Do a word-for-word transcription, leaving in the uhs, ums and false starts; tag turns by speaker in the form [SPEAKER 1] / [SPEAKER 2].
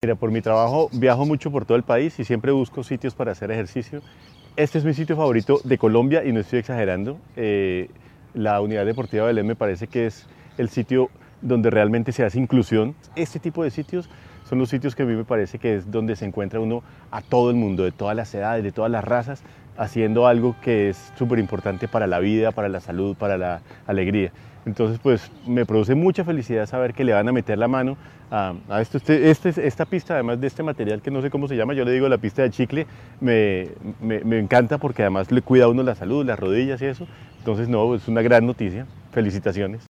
[SPEAKER 1] Mira, por mi trabajo viajo mucho por todo el país y siempre busco sitios para hacer ejercicio. Este es mi sitio favorito de Colombia y no estoy exagerando. Eh, la Unidad Deportiva Belén me parece que es el sitio donde realmente se hace inclusión. Este tipo de sitios son los sitios que a mí me parece que es donde se encuentra uno a todo el mundo, de todas las edades, de todas las razas, haciendo algo que es súper importante para la vida, para la salud, para la alegría. Entonces, pues me produce mucha felicidad saber que le van a meter la mano a, a esto. Este, este, esta pista, además de este material que no sé cómo se llama, yo le digo la pista de chicle, me, me, me encanta porque además le cuida a uno la salud, las rodillas y eso. Entonces, no, es una gran noticia. Felicitaciones.